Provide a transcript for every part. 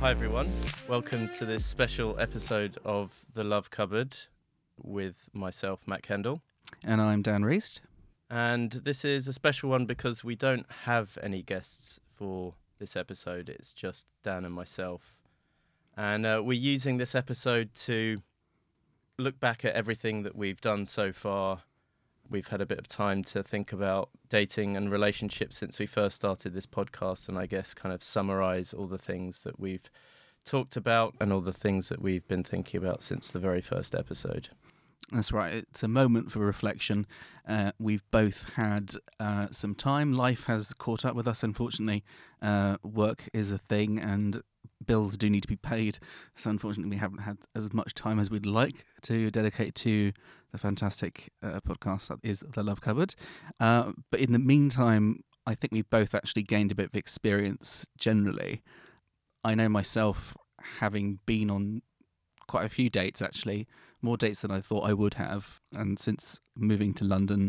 Hi everyone, welcome to this special episode of The Love Cupboard with myself, Matt Kendall. And I'm Dan Reist. And this is a special one because we don't have any guests for this episode, it's just Dan and myself. And we're using this episode to look back at everything that we've done so far. We've had a bit of time to think about dating and relationships since we first started this podcast, and I guess kind of summarize all the things that we've talked about and all the things that we've been thinking about since the very first episode. That's right. It's a moment for reflection. We've both had some time. Life has caught up with us, unfortunately. Work is a thing and bills do need to be paid. So unfortunately, we haven't had as much time as we'd like to dedicate to the fantastic podcast that is The Love Cupboard. But in the meantime, I think we've both actually gained a bit of experience generally. I know myself, having been on quite a few dates, actually, more dates than I thought I would have. And since moving to London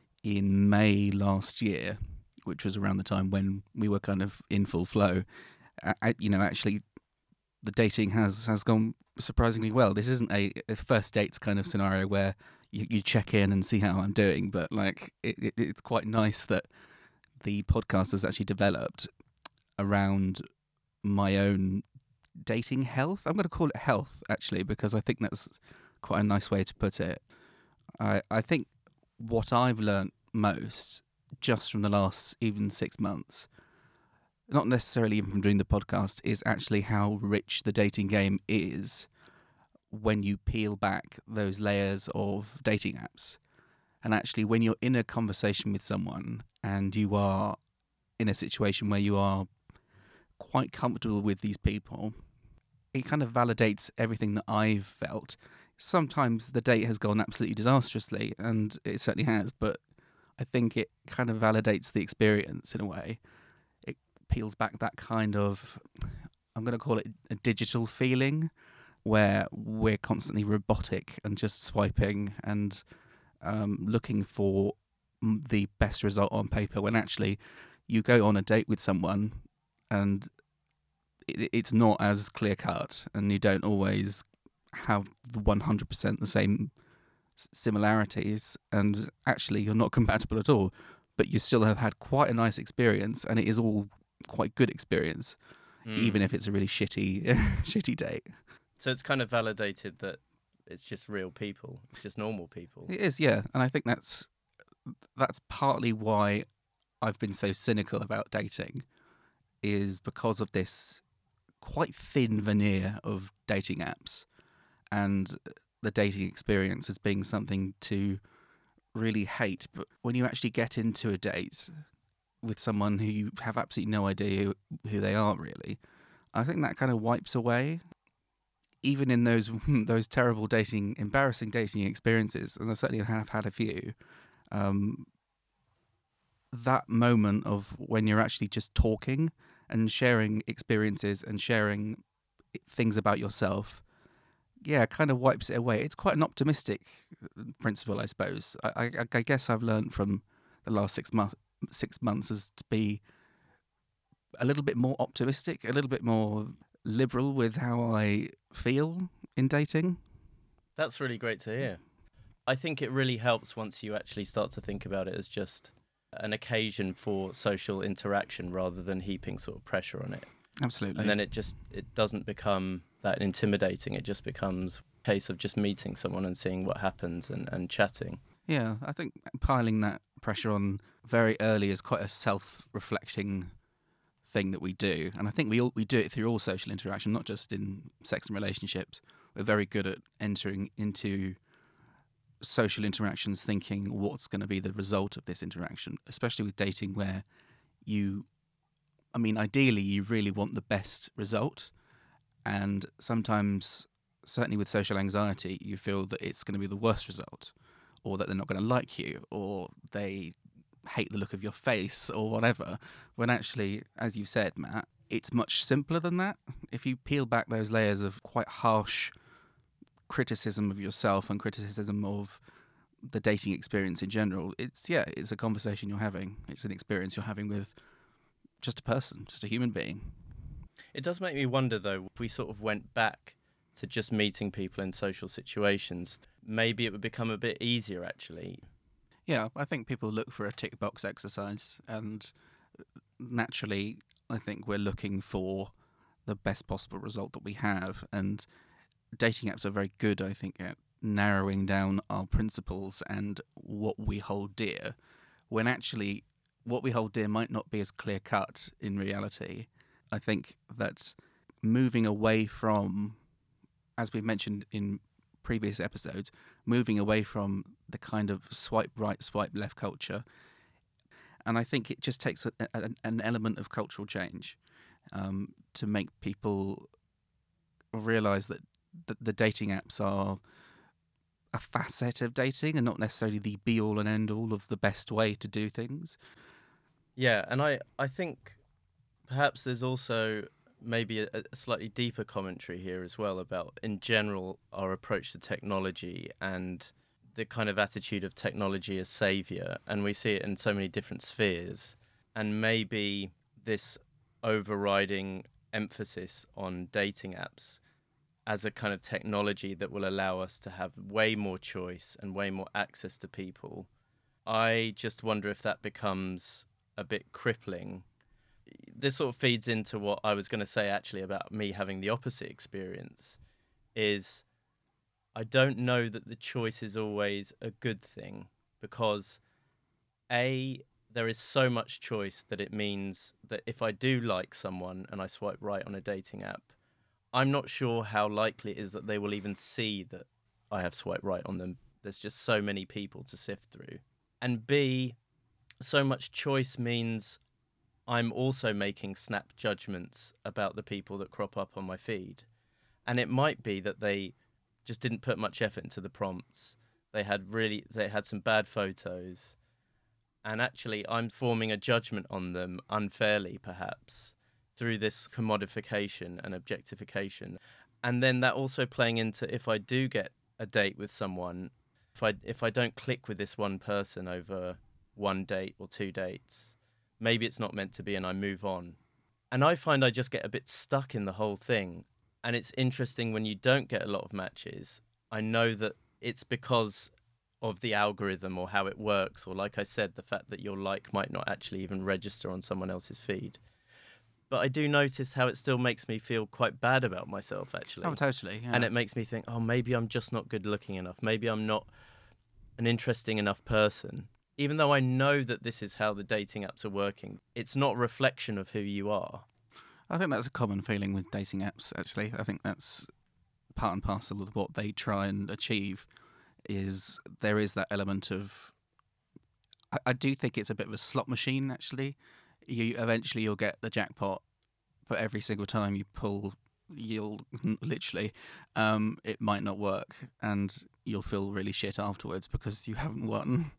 in May last year, which was around the time when we were kind of in full flow, actually the dating has gone surprisingly well. This isn't a first dates kind of scenario where you check in and see how I'm doing, but like it's quite nice that the podcast has actually developed around my own dating health. I'm going to call it health, actually, because I think that's quite a nice way to put it. I think what I've learnt most just from the last even 6 months, not necessarily even from doing the podcast, is actually how rich the dating game is when you peel back those layers of dating apps. And actually, when you're in a conversation with someone and you are in a situation where you are quite comfortable with these people, it kind of validates everything that I've felt. Sometimes the date has gone absolutely disastrously, and it certainly has, but I think it kind of validates the experience in a way. It peels back that kind of, I'm going to call it a digital feeling, where we're constantly robotic and just swiping and looking for the best result on paper, when actually you go on a date with someone and it's not as clear cut, and you don't always have the 100% the same similarities, and actually you're not compatible at all, but you still have had quite a nice experience, and it is all quite good experience, even if it's a really shitty shitty date. So it's kind of validated that it's just real people, it's just normal people. It is, yeah, and I think that's partly why I've been so cynical about dating, is because of this quite thin veneer of dating apps and the dating experience as being something to really hate. But when you actually get into a date with someone who you have absolutely no idea who they are really, I think that kind of wipes away, even in those terrible embarrassing dating experiences, and I certainly have had a few, that moment of when you're actually just talking and sharing experiences and sharing things about yourself, kind of wipes it away. It's quite an optimistic principle, I suppose. I guess I've learned from the last 6 months is to be a little bit more optimistic, a little bit more liberal with how I feel in dating. That's really great to hear. I think it really helps once you actually start to think about it as just an occasion for social interaction rather than heaping sort of pressure on it. Absolutely. And then it doesn't become that intimidating. It just becomes a case of just meeting someone and seeing what happens and chatting. Yeah, I think piling that pressure on very early is quite a self-reflecting thing that we do. And I think we do it through all social interaction, not just in sex and relationships. We're very good at entering into social interactions thinking what's going to be the result of this interaction, especially with dating, where ideally you really want the best result, and sometimes, certainly with social anxiety, you feel that it's going to be the worst result, or that they're not going to like you, or they hate the look of your face, or whatever, when actually, as you said, Matt, it's much simpler than that. If you peel back those layers of quite harsh criticism of yourself and criticism of the dating experience in general, it's a conversation you're having. It's an experience you're having with just a person, just a human being. It does make me wonder, though, if we sort of went back to just meeting people in social situations, maybe it would become a bit easier, actually. Yeah, I think people look for a tick box exercise, and naturally, I think we're looking for the best possible result that we have. And dating apps are very good, I think, at narrowing down our principles and what we hold dear, when actually what we hold dear might not be as clear cut in reality. I think that moving away from, as we've mentioned in previous episodes, moving away from the kind of swipe right, swipe left culture. And I think it just takes an element of cultural change to make people realize that the dating apps are a facet of dating and not necessarily the be all and end all of the best way to do things. Yeah, and I think perhaps there's also maybe a slightly deeper commentary here as well about, in general, our approach to technology and the kind of attitude of technology as savior. And we see it in so many different spheres. And maybe this overriding emphasis on dating apps as a kind of technology that will allow us to have way more choice and way more access to people. I just wonder if that becomes a bit crippling. This sort of feeds into what I was going to say actually about me having the opposite experience, is I don't know that the choice is always a good thing, because there is so much choice that it means that if I do like someone and I swipe right on a dating app, I'm not sure how likely it is that they will even see that I have swiped right on them. There's just so many people to sift through. And B, so much choice means I'm also making snap judgments about the people that crop up on my feed. And it might be that they just didn't put much effort into the prompts. They had some bad photos. And actually, I'm forming a judgment on them unfairly, perhaps, through this commodification and objectification. And then that also playing into, if I do get a date with someone, if I don't click with this one person over one date or two dates, maybe it's not meant to be and I move on. And I find I just get a bit stuck in the whole thing. And it's interesting when you don't get a lot of matches. I know that it's because of the algorithm or how it works, or like I said, the fact that your like might not actually even register on someone else's feed. But I do notice how it still makes me feel quite bad about myself, actually. Oh, totally. Yeah. And it makes me think, oh, maybe I'm just not good looking enough. Maybe I'm not an interesting enough person. Even though I know that this is how the dating apps are working, it's not a reflection of who you are. I think that's a common feeling with dating apps, actually. I think that's part and parcel of what they try and achieve, is there is that element of... I do think it's a bit of a slot machine, actually. You'll get the jackpot, but every single time you pull, you'll literally, it might not work, and you'll feel really shit afterwards because you haven't won.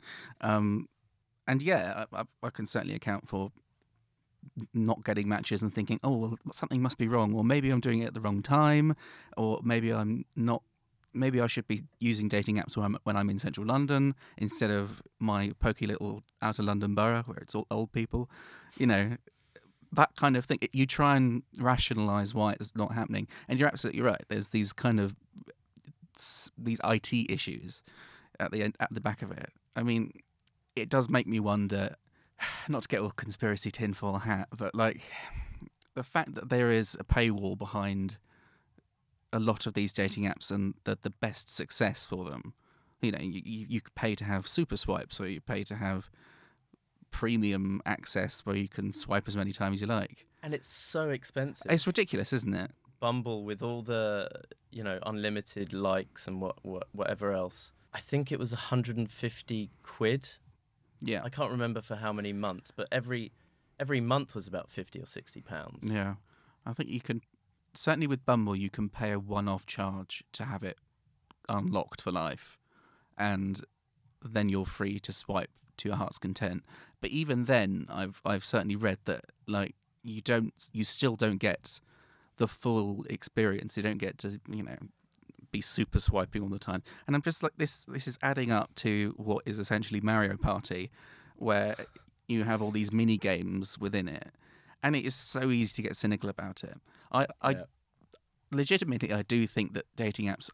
And yeah, I can certainly account for not getting matches and thinking, oh, well, something must be wrong, or maybe I'm doing it at the wrong time, or maybe I'm not. Maybe I should be using dating apps when I'm in central London instead of my pokey little outer London borough where it's all old people. You know, that kind of thing. You try and rationalise why it's not happening. And you're absolutely right. There's these kind of these IT issues at the back of it. I mean, it does make me wonder, not to get all conspiracy tinfoil hat, but like the fact that there is a paywall behind a lot of these dating apps and the best success for them. You know, you pay to have super swipes, or you pay to have premium access where you can swipe as many times as you like. And it's so expensive. It's ridiculous, isn't it? Bumble, with all the, unlimited likes and whatever else, I think it was 150 quid. Yeah. I can't remember for how many months, but every month was about 50 or 60 pounds. Yeah. I think you can, certainly with Bumble, you can pay a one-off charge to have it unlocked for life, and then you're free to swipe to your heart's content. But even then, I've certainly read that like you still don't get the full experience. You don't get to be super swiping all the time. And I'm just like, this is adding up to what is essentially Mario Party, where you have all these mini games within it. And it is so easy to get cynical about it. I Yeah. legitimately, I do think that dating apps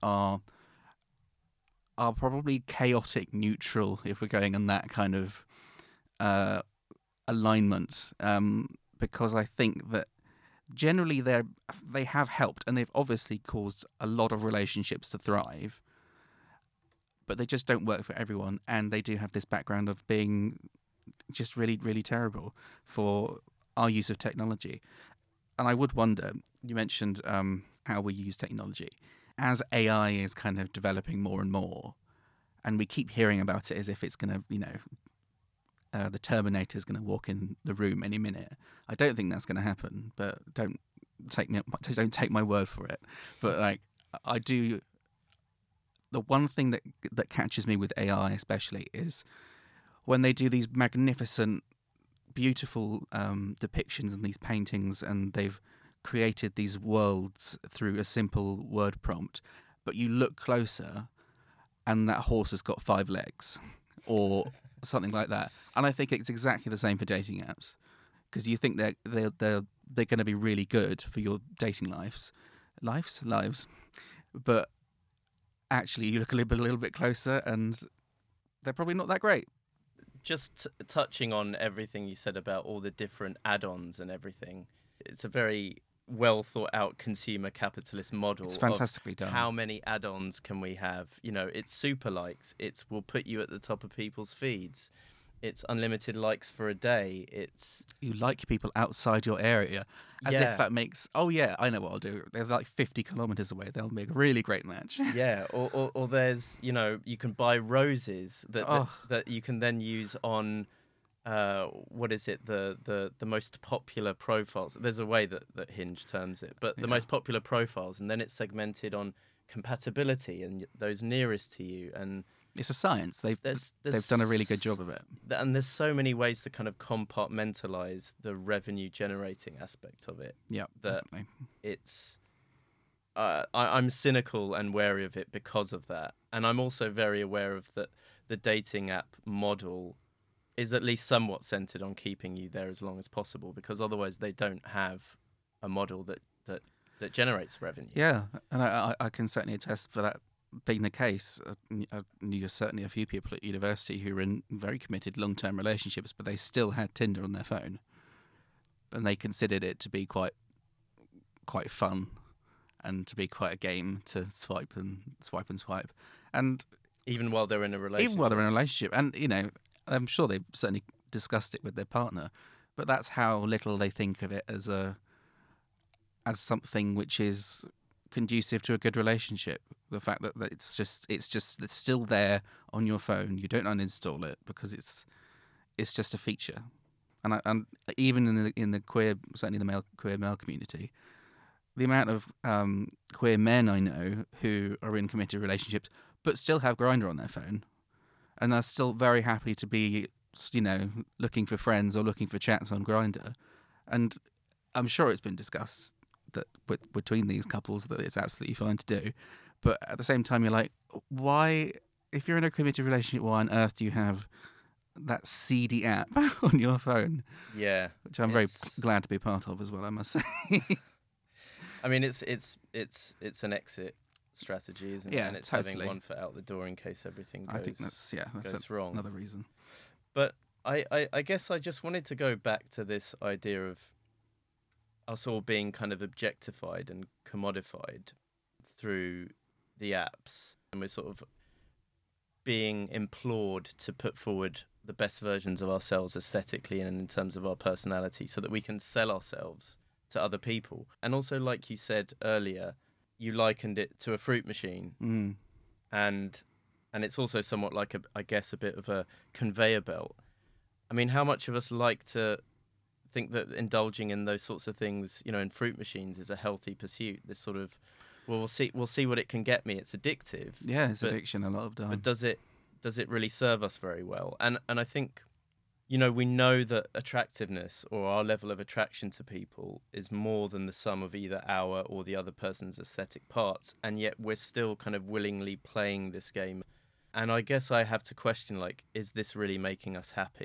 are probably chaotic neutral if we're going on that kind of uh, alignment, because I think that generally they have helped and they've obviously caused a lot of relationships to thrive, but they just don't work for everyone, and they do have this background of being just really, really terrible for our use of technology. And I would wonder, you mentioned how we use technology. As AI is kind of developing more and more, and we keep hearing about it as if it's going to, the Terminator is going to walk in the room any minute. I don't think that's going to happen, but don't take my word for it. But like, I do. The one thing that catches me with AI, especially, is when they do these magnificent, beautiful depictions and these paintings, and they've created these worlds through a simple word prompt, but you look closer and that horse has got 5 legs or something like that. And I think it's exactly the same for dating apps, because you think they're going to be really good for your dating lives, but actually you look a little bit closer and they're probably not that great. Just touching on everything you said about all the different add-ons and everything, it's a very well thought out consumer capitalist model. It's fantastically of done. How many add-ons can we have? It's super likes. It's will put you at the top of people's feeds. It's unlimited likes for a day. It's You like people outside your area, as if that makes. Oh yeah, I know what I'll do. They're like 50 kilometers away. They'll make a really great match. Yeah, or there's you can buy roses that you can then use on what is it, the most popular profiles. There's a way that Hinge terms it, but the most popular profiles, and then it's segmented on compatibility and those nearest to you, and it's a science. They've done a really good job of it. And there's so many ways to kind of compartmentalize the revenue generating aspect of it. Yeah, definitely. It's I'm cynical and wary of it because of that, and I'm also very aware of that the dating app model is at least somewhat centered on keeping you there as long as possible, because otherwise they don't have a model that generates revenue. Yeah, and I can certainly attest for that being the case. I knew certainly a few people at university who were in very committed long-term relationships, but they still had Tinder on their phone, and they considered it to be quite fun, and to be quite a game to swipe, and even while they're in a relationship. And I'm sure they've certainly discussed it with their partner, but that's how little they think of it as something which is conducive to a good relationship. The fact that it's still there on your phone. You don't uninstall it because it's just a feature. And even in the queer, certainly the queer male community, the amount of queer men I know who are in committed relationships but still have Grindr on their phone, and are still very happy to be, looking for friends or looking for chats on Grindr. And I'm sure it's been discussed that between these couples that it's absolutely fine to do. But at the same time, you're like, why, if you're in a committed relationship, why on earth do you have that seedy app on your phone? Yeah. Which I'm very glad to be part of as well, I must say. I mean, it's an exit strategy, isn't it? Yeah, and it's totally. having one foot out the door in case everything goes, I think that's wrong. Another reason. But I guess I just wanted to go back to this idea of us all being kind of objectified and commodified through the apps, and we're sort of being implored to put forward the best versions of ourselves aesthetically and in terms of our personality, so that we can sell ourselves to other people. And also, like you said earlier, you likened it to a fruit machine, and it's also somewhat like a bit of a conveyor belt. I mean, how much of us like to think that indulging in those sorts of things, in fruit machines, is a healthy pursuit? This sort of, we'll see what it can get me. It's addictive. Yeah, it's addiction a lot of time. But does it really serve us very well? And I think, we know that attractiveness, or our level of attraction to people, is more than the sum of either our or the other person's aesthetic parts, and yet we're still kind of willingly playing this game. And I guess I have to question, is this really making us happy?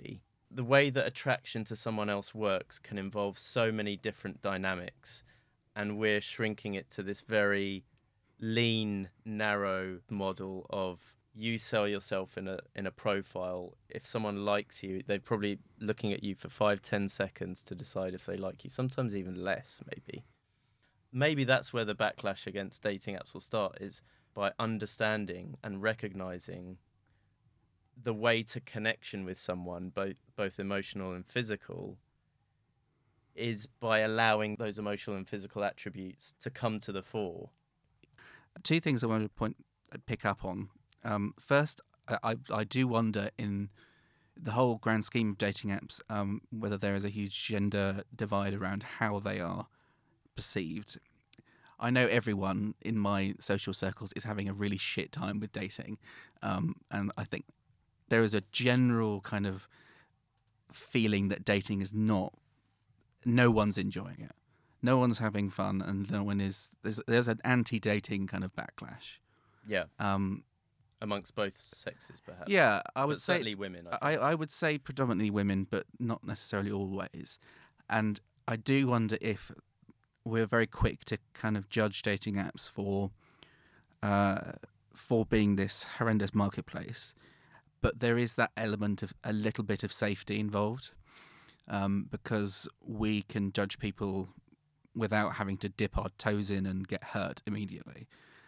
the way that attraction to someone else works can involve so many different dynamics, and we're shrinking it to this very lean, narrow model of you sell yourself in a profile. If someone likes you, they're probably looking at you for 5-10 seconds to decide if they like you, sometimes even less. Maybe that's where the backlash against dating apps will start, is by understanding and recognizing the way to connection with someone, both emotional and physical, is by allowing those emotional and physical attributes to come to the fore. Two things I want to pick up on. First, I do wonder, in the whole grand scheme of dating apps, whether there is a huge gender divide around how they are perceived. I know everyone in my social circles is having a really shit time with dating, and I think there is a general kind of feeling that dating is no one's enjoying it. No one's having fun, and no one is. There's an anti-dating kind of backlash. Yeah. Amongst both sexes, perhaps. Yeah, I would say certainly women. I would say predominantly women, but not necessarily always. And I do wonder if we're very quick to kind of judge dating apps for being this horrendous marketplace, but there is that element of a little bit of safety involved, because we can judge people without having to dip our toes in and get hurt immediately.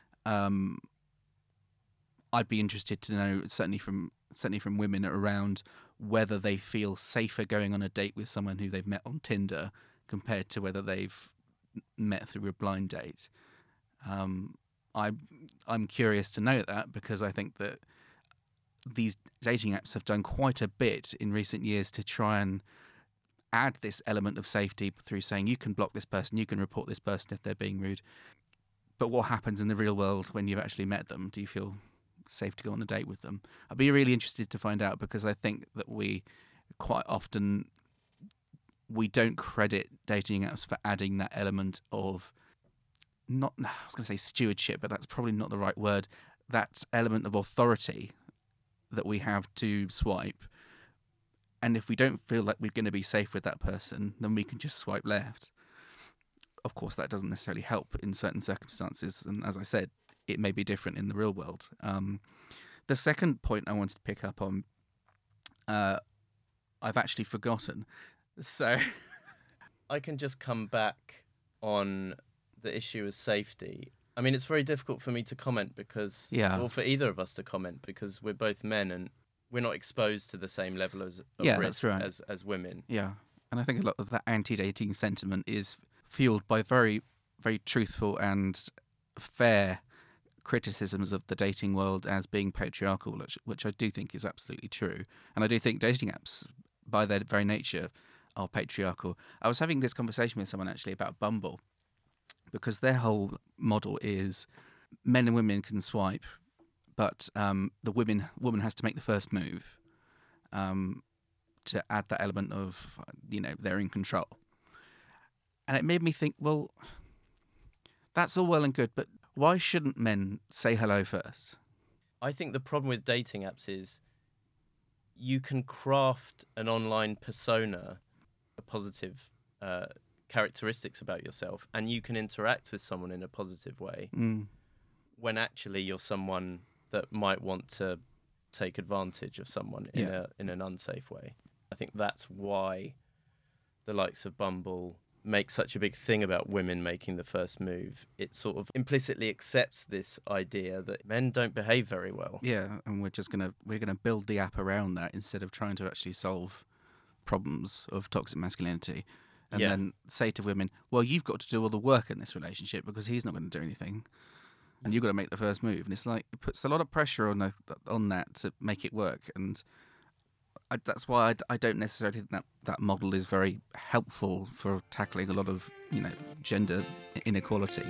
I'd be interested to know, certainly from women, around whether they feel safer going on a date with someone who they've met on Tinder compared to whether they've met through a blind date. I'm curious to know that, because I think that these dating apps have done quite a bit in recent years to try and add this element of safety through saying you can block this person, you can report this person if they're being rude. But what happens in the real world when you've actually met them? Do you feel safe to go on a date with them? I'd be really interested to find out, because I think that we quite often don't credit dating apps for adding that element of I was going to say stewardship, but that's probably not the right word. That element of authority that we have to swipe. And if we don't feel like we're going to be safe with that person, then we can just swipe left. Of course, that doesn't necessarily help in certain circumstances. And as I said, it may be different in the real world. The second point I wanted to pick up on, I've actually forgotten. So I can just come back on the issue of safety. I mean, it's very difficult for me to comment because, or for either of us to comment, because we're both men and we're not exposed to the same level of risk as women. Yeah, and I think a lot of that anti-dating sentiment is fueled by very, very truthful and fair criticisms of the dating world as being patriarchal, which I do think is absolutely true. And I do think dating apps, by their very nature, are patriarchal. I was having this conversation with someone actually about Bumble, because their whole model is men and women can swipe, but the woman has to make the first move to add that element of, they're in control. And it made me think, well, that's all well and good, but why shouldn't men say hello first? I think the problem with dating apps is you can craft an online persona, a positive characteristics about yourself, and you can interact with someone in a positive way when actually you're someone that might want to take advantage of someone in an unsafe way. I think that's why the likes of Bumble make such a big thing about women making the first move. It sort of implicitly accepts this idea that men don't behave very well. Yeah, and we're gonna build the app around that instead of trying to actually solve problems of toxic masculinity. And then say to women, well, you've got to do all the work in this relationship because he's not going to do anything. And you've got to make the first move. And it's like, it puts a lot of pressure on that to make it work. And that's why I don't necessarily think that model is very helpful for tackling a lot of, gender inequality.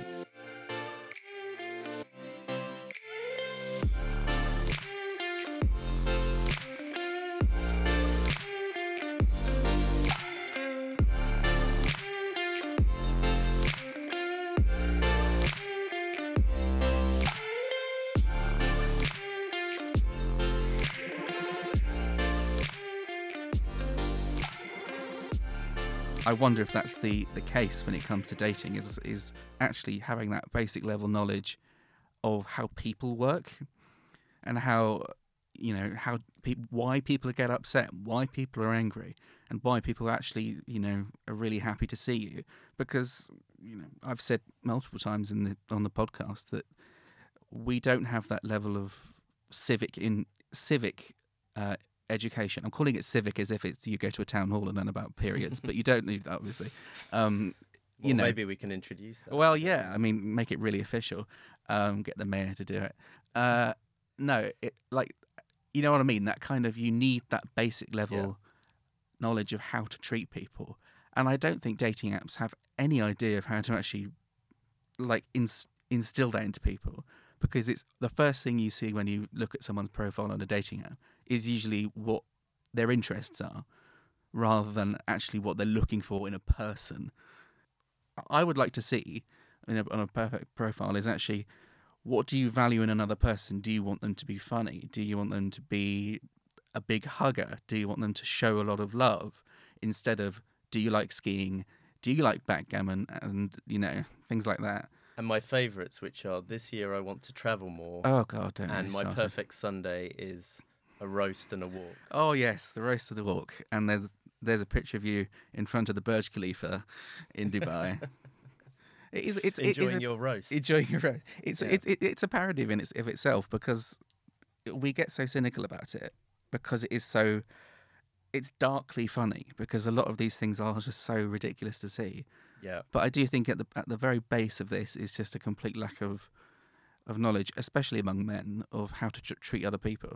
I wonder if that's the case when it comes to dating, is actually having that basic level knowledge of how people work and how, why people get upset, why people are angry, and why people actually, are really happy to see you. Because, I've said multiple times on the podcast that we don't have that level of civic education. I'm calling it civic as if it's you go to a town hall and learn about periods, but you don't need that, obviously. Maybe we can introduce that. Well, yeah, I mean, make it really official. Get the mayor to do it. No, you know what I mean? That kind of, you need that basic level knowledge of how to treat people. And I don't think dating apps have any idea of how to actually, instill that into people. Because it's the first thing you see when you look at someone's profile on a dating app is usually what their interests are, rather than actually what they're looking for in a person. I would like to see on a perfect profile is actually, what do you value in another person? Do you want them to be funny? Do you want them to be a big hugger? Do you want them to show a lot of love? Instead of, do you like skiing? Do you like backgammon? And, things like that. And my favourites, which are, this year I want to travel more. Oh, God, don't And get me my started. perfect Sunday is a roast and a walk. Oh, yes, the roast of the walk. And there's a picture of you in front of the Burj Khalifa in Dubai. Enjoying your roast. Enjoying your roast. It's a parody of itself, because we get so cynical about it, because it's darkly funny, because a lot of these things are just so ridiculous to see. Yeah. But I do think at the very base of this is just a complete lack of knowledge, especially among men, of how to treat other people.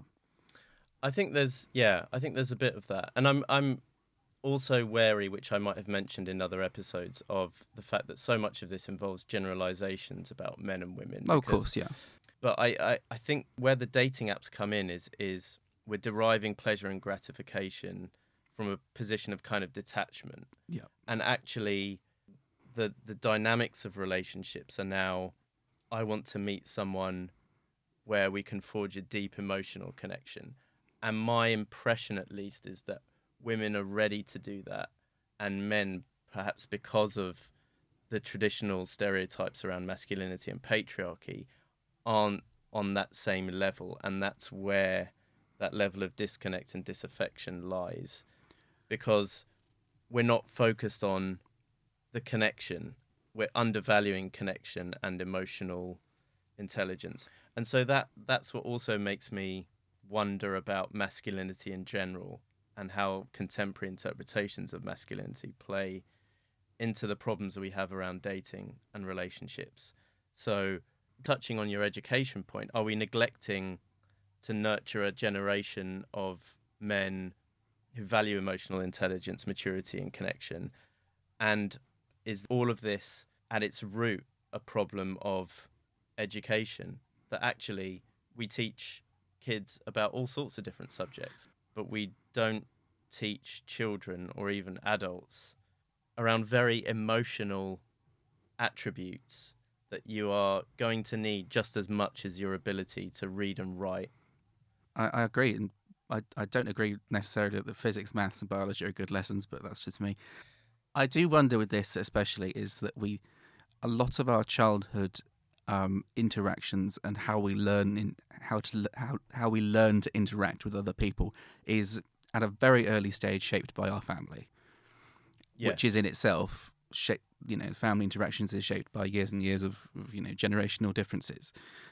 I think there's a bit of that, and I'm also wary, which I might have mentioned in other episodes, of the fact that so much of this involves generalizations about men and women. Oh, of course, yeah. But I think where the dating apps come in is we're deriving pleasure and gratification from a position of kind of detachment. Yeah. And actually, the dynamics of relationships are now, I want to meet someone where we can forge a deep emotional connection. And my impression, at least, is that women are ready to do that, and men, perhaps because of the traditional stereotypes around masculinity and patriarchy, aren't on that same level. And that's where that level of disconnect and disaffection lies, because we're not focused on the connection. We're undervaluing connection and emotional intelligence. And so that's what also makes me wonder about masculinity in general, and how contemporary interpretations of masculinity play into the problems that we have around dating and relationships. So, touching on your education point, are we neglecting to nurture a generation of men who value emotional intelligence, maturity, and connection? And is all of this at its root a problem of education, that actually we teach kids about all sorts of different subjects, but we don't teach children or even adults around very emotional attributes that you are going to need just as much as your ability to read and write? I agree, and I don't agree necessarily that physics, maths, and biology are good lessons, but that's just me. I do wonder with this especially is that a lot of our childhood interactions and how we learn how we learn to interact with other people is at a very early stage shaped by our family, Yes. which is in itself family interactions is shaped by years and years of generational differences,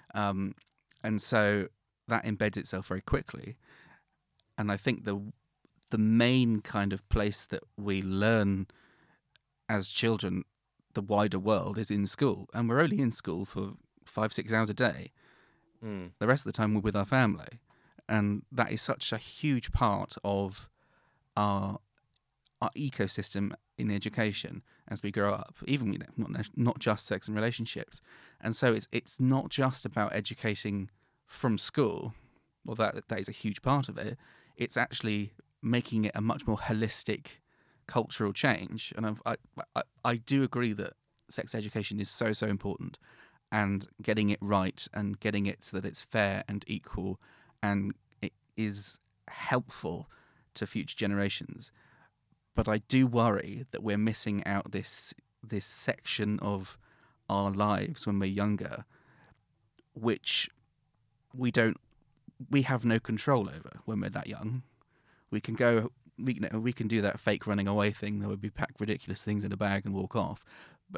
and so that embeds itself very quickly. And I think the main kind of place that we learn as children the wider world is in school, and we're only in school for 5-6 hours a day. The rest of the time we're with our family, and that is such a huge part of our ecosystem in education as we grow up, even not just sex and relationships. And so it's not just about educating from school, well that is a huge part of it. It's actually making it a much more holistic cultural change. And I do agree that sex education is so important, and getting it right and getting it so that it's fair and equal and it is helpful to future generations. but I do worry that we're missing out this section of our lives when we're younger, which we have no control over when we're that young. We can we can do that fake running away thing, where we pack ridiculous things in a bag and walk off, but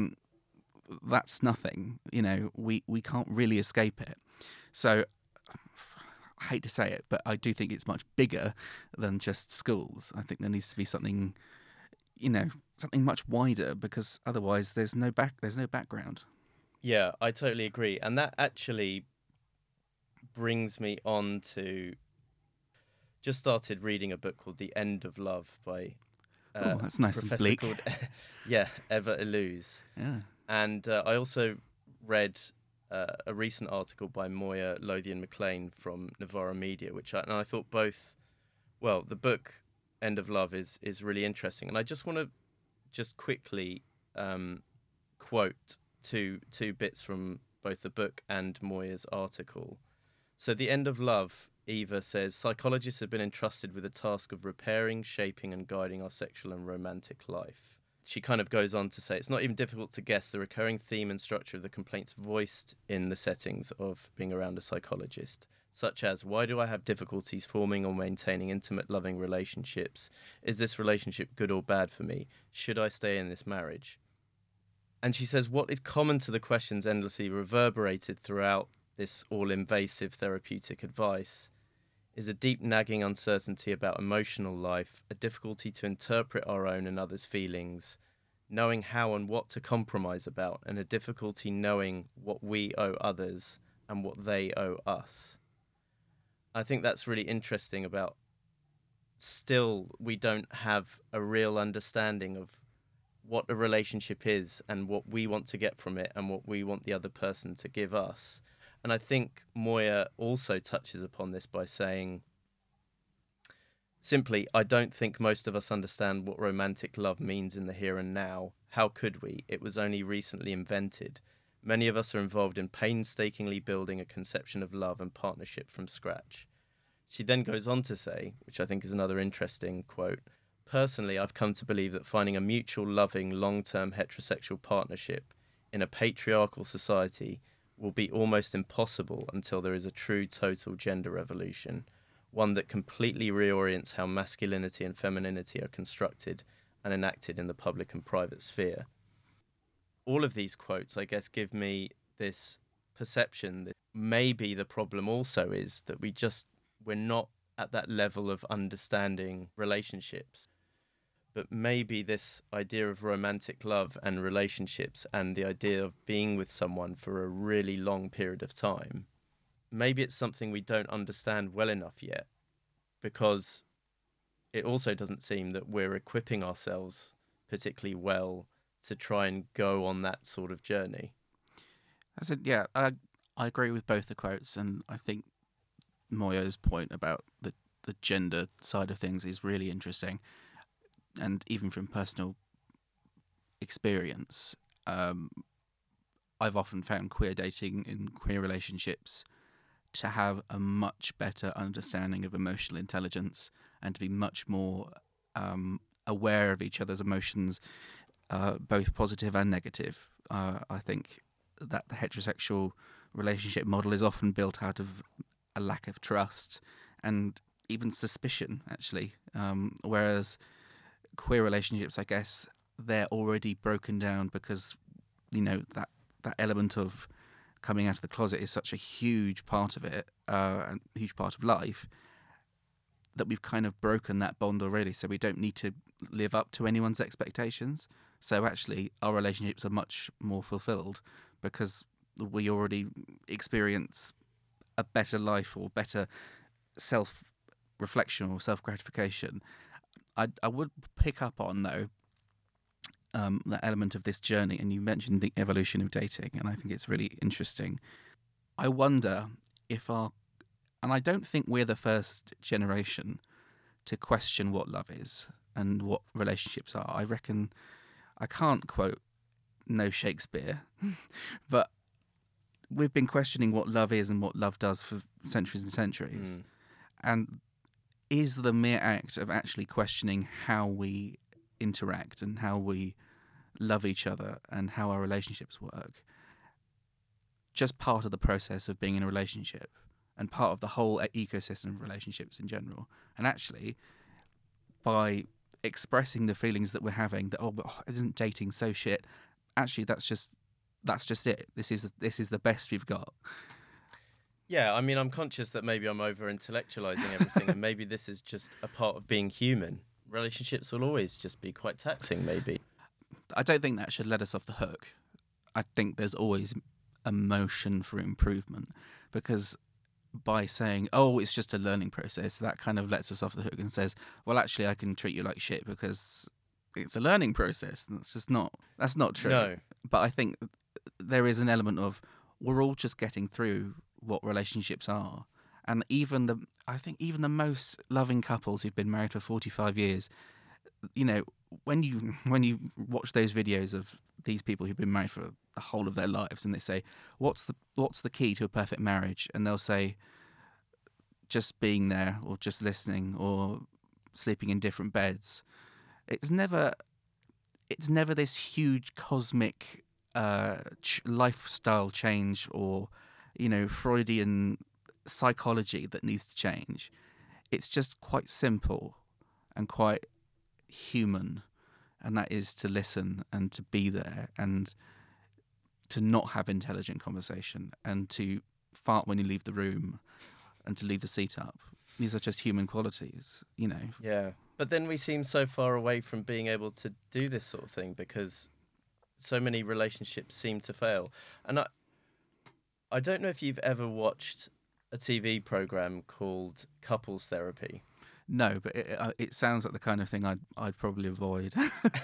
that's nothing. We can't really escape it. So I hate to say it, but I do think it's much bigger than just schools. I think there needs to be something much wider, because otherwise there's no background. Yeah, I totally agree. And that actually brings me on to just started reading a book called The End of Love by that's nice and professor bleak. called Eva Illouz. Yeah. And I also read a recent article by Moya Lothian-McLean from Novara Media, and I thought both, well, the book End of Love is really interesting. And I just want to just quickly quote two bits from both the book and Moya's article. So The End of Love, Eva says, psychologists have been entrusted with the task of repairing, shaping and guiding our sexual and romantic life. She kind of goes on to say, it's not even difficult to guess the recurring theme and structure of the complaints voiced in the settings of being around a psychologist, such as, why do I have difficulties forming or maintaining intimate, loving relationships? Is this relationship good or bad for me? Should I stay in this marriage? And she says, what is common to the questions endlessly reverberated throughout this all-invasive therapeutic advice is a deep nagging uncertainty about emotional life, a difficulty to interpret our own and others' feelings, knowing how and what to compromise about, and a difficulty knowing what we owe others and what they owe us. I think that's really interesting about still we don't have a real understanding of what a relationship is and what we want to get from it and what we want the other person to give us. And I think Moya also touches upon this by saying, simply, I don't think most of us understand what romantic love means in the here and now. How could we? It was only recently invented. Many of us are involved in painstakingly building a conception of love and partnership from scratch. She then goes on to say, which I think is another interesting quote, personally, I've come to believe that finding a mutual, loving, long-term heterosexual partnership in a patriarchal society will be almost impossible until there is a true total gender revolution, one that completely reorients how masculinity and femininity are constructed and enacted in the public and private sphere. All of these quotes, I guess, give me this perception that maybe the problem also is that we're not at that level of understanding relationships. But maybe this idea of romantic love and relationships and the idea of being with someone for a really long period of time, maybe it's something we don't understand well enough yet, because it also doesn't seem that we're equipping ourselves particularly well to try and go on that sort of journey. I said, yeah, I agree with both the quotes, and I think Moya's point about the gender side of things is really interesting. And even from personal experience, I've often found queer dating and queer relationships to have a much better understanding of emotional intelligence and to be much more aware of each other's emotions, both positive and negative. I think that the heterosexual relationship model is often built out of a lack of trust and even suspicion, actually, whereas queer relationships, I guess, they're already broken down because, that element of coming out of the closet is such a huge part of it, and a huge part of life, that we've kind of broken that bond already, so we don't need to live up to anyone's expectations. So actually, our relationships are much more fulfilled because we already experience a better life or better self-reflection or self-gratification. I would pick up on, though, that element of this journey, and you mentioned the evolution of dating, and I think it's really interesting. I wonder if and I don't think we're the first generation to question what love is and what relationships are. I reckon, I can't quote no Shakespeare, but we've been questioning what love is and what love does for centuries and centuries. And is the mere act of actually questioning how we interact and how we love each other and how our relationships work just part of the process of being in a relationship and part of the whole ecosystem of relationships in general. And actually, by expressing the feelings that we're having, that but isn't dating so shit? Actually, that's just it. This is the best we've got. Yeah, I mean, I'm conscious that maybe I'm over-intellectualizing everything, and maybe this is just a part of being human. Relationships will always just be quite taxing, maybe. I don't think that should let us off the hook. I think there's always a motion for improvement, because by saying, oh, it's just a learning process, that kind of lets us off the hook and says, well, actually, I can treat you like shit because it's a learning process. And that's not true. No. But I think there is an element of we're all just getting through what relationships are. And I think even the most loving couples who've been married for 45 years, you know, when you watch those videos of these people who've been married for the whole of their lives, and they say, what's the key to a perfect marriage? And they'll say, just being there, or just listening, or sleeping in different beds. It's never this huge cosmic lifestyle change, or Freudian psychology that needs to change. It's just quite simple and quite human, and that is to listen and to be there and to not have intelligent conversation and to fart when you leave the room and to leave the seat up. These are just human qualities, Yeah, but then we seem so far away from being able to do this sort of thing because so many relationships seem to fail. And I don't know if you've ever watched a TV program called Couples Therapy. No, but it sounds like the kind of thing I'd probably avoid.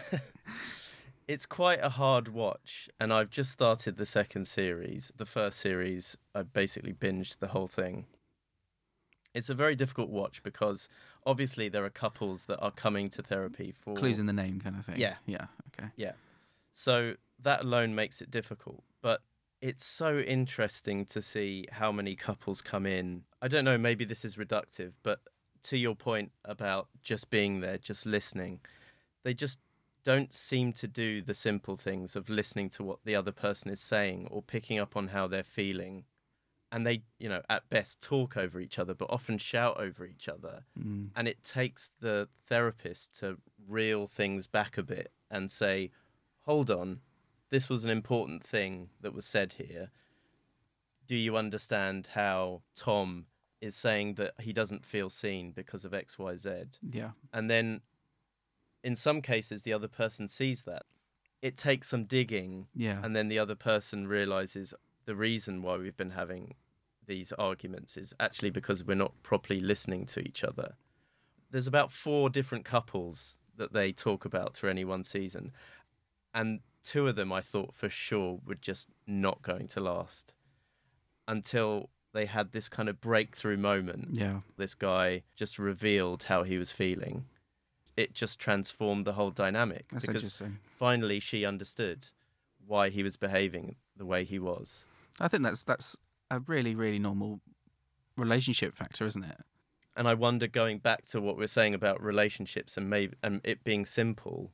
It's quite a hard watch, and I've just started the second series. The first series, I basically binged the whole thing. It's a very difficult watch because obviously there are couples that are coming to therapy for... Clues in the name kind of thing. Yeah. Yeah, okay. Yeah. So that alone makes it difficult, but it's so interesting to see how many couples come in. I don't know, maybe this is reductive, but to your point about just being there, just listening, they just don't seem to do the simple things of listening to what the other person is saying or picking up on how they're feeling. And they, at best talk over each other, but often shout over each other. Mm. And it takes the therapist to reel things back a bit and say, hold on, this was an important thing that was said here. Do you understand how Tom is saying that he doesn't feel seen because of X, Y, Z? Yeah. And then in some cases, the other person sees that. It takes some digging. Yeah. And then the other person realizes the reason why we've been having these arguments is actually because we're not properly listening to each other. There's about 4 different couples that they talk about through any one season. And 2 of them I thought for sure were just not going to last until they had this kind of breakthrough moment. Yeah. This guy just revealed how he was feeling. It just transformed the whole dynamic. That's because interesting. Finally she understood why he was behaving the way he was. I think that's a really, really normal relationship factor, isn't it? And I wonder, going back to what we're saying about relationships and it being simple,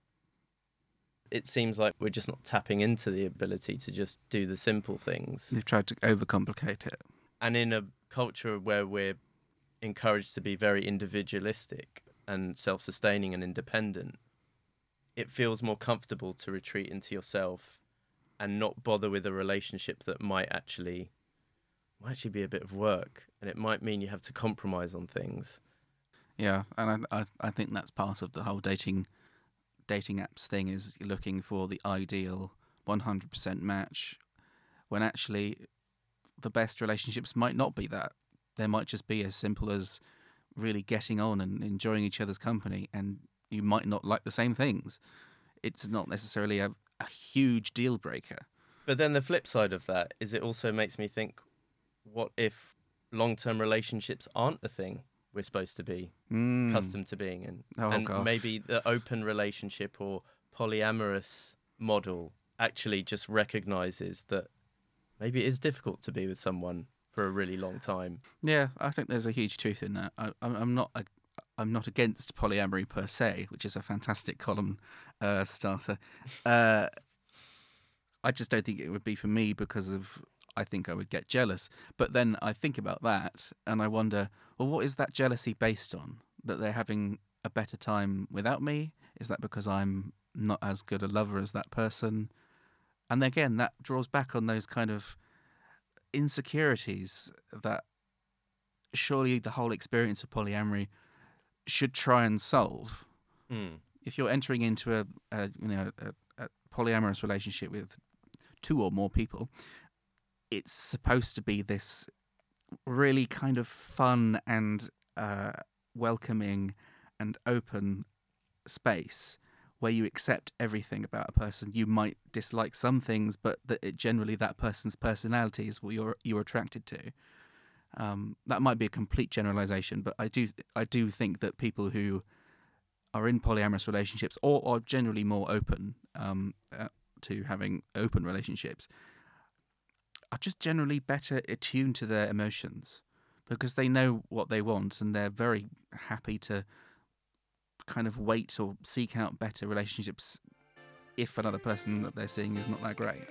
it seems like we're just not tapping into the ability to just do the simple things. You've tried to overcomplicate it. And in a culture where we're encouraged to be very individualistic and self-sustaining and independent, it feels more comfortable to retreat into yourself and not bother with a relationship that might actually be a bit of work, and it might mean you have to compromise on things. Yeah, and I think that's part of the whole dating apps thing, is looking for the ideal 100% match, when actually the best relationships might not be that. They might just be as simple as really getting on and enjoying each other's company, and you might not like the same things. It's not necessarily a huge deal breaker. But then the flip side of that is it also makes me think, what if long-term relationships aren't the thing we're supposed to be accustomed to being in? And gosh. Maybe the open relationship or polyamorous model actually just recognizes that maybe it is difficult to be with someone for a really long time. Yeah, I think there's a huge truth in that. I'm not against polyamory per se, which is a fantastic column starter. I just don't think it would be for me because I think I would get jealous. But then I think about that and I wonder, well, what is that jealousy based on? That they're having a better time without me? Is that because I'm not as good a lover as that person? And again, that draws back on those kind of insecurities that surely the whole experience of polyamory should try and solve. If you're entering into a polyamorous relationship with 2 or more people, it's supposed to be this really kind of fun and welcoming and open space where you accept everything about a person. You might dislike some things, but generally that person's personality is what you're attracted to. That might be a complete generalization, but I do think that people who are in polyamorous relationships or are generally more open to having open relationships are just generally better attuned to their emotions because they know what they want and they're very happy to kind of wait or seek out better relationships if another person that they're seeing is not that great.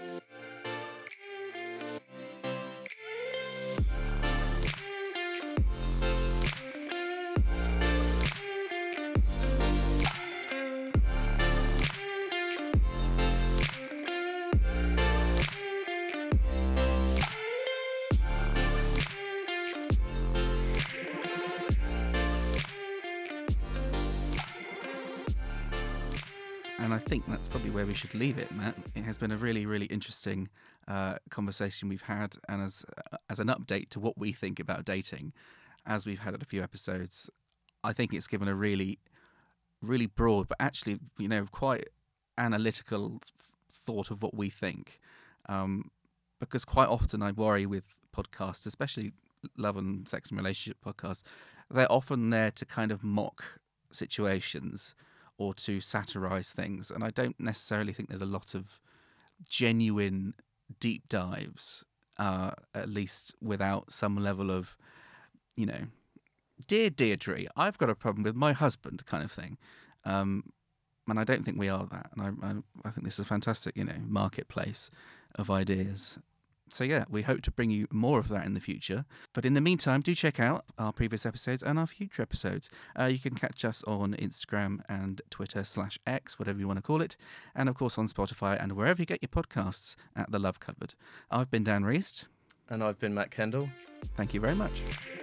And I think that's probably where we should leave it, Matt. It has been a really, really interesting conversation we've had, and as an update to what we think about dating, as we've had a few episodes, I think it's given a really, really broad, but actually, quite analytical thought of what we think. Because quite often I worry with podcasts, especially love and sex and relationship podcasts, they're often there to kind of mock situations or to satirize things. And I don't necessarily think there's a lot of genuine deep dives, at least without some level of, dear Deirdre, I've got a problem with my husband kind of thing. And I don't think we are that. And I think this is a fantastic, marketplace of ideas. So yeah, we hope to bring you more of that in the future. But in the meantime, do check out our previous episodes and our future episodes. You can catch us on Instagram and Twitter /X, whatever you want to call it. And of course on Spotify and wherever you get your podcasts at The Love Cupboard. I've been Dan Reist. And I've been Matt Kendall. Thank you very much.